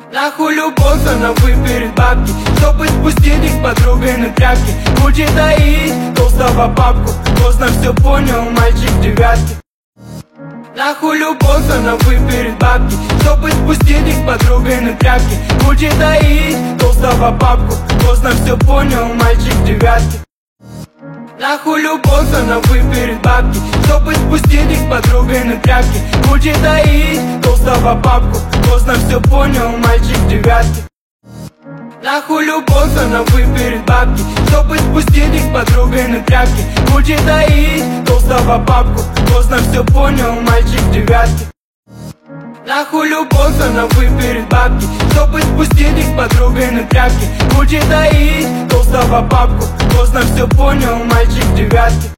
Нахуй любовь, она выберет бабки, чтобы спустить их подругой на тряпки. Будет доить толстого папку, поздно все понял, мальчик девятки. Нахуй любовь, она выберет бабки, чтобы спустить их подругой на тряпки. Будет доить толстого папку, поздно все понял, мальчик девятки. Нахуй любовь, она выберет бабки, чтобы спустить их подругой на тряпки. Будет доить толстого папку, поздно все понял, мальчик девятки. Нахуй любовь, она выберет бабки, чтобы спустить их подругой на тряпки. Будет доить толстого папку, поздно все понял, мальчик девятки. Нахуй любовь, она выберет бабки, чтобы спустить их подругой на тряпки. Будет доить толстого папку, поздно все понял, мальчик девятки.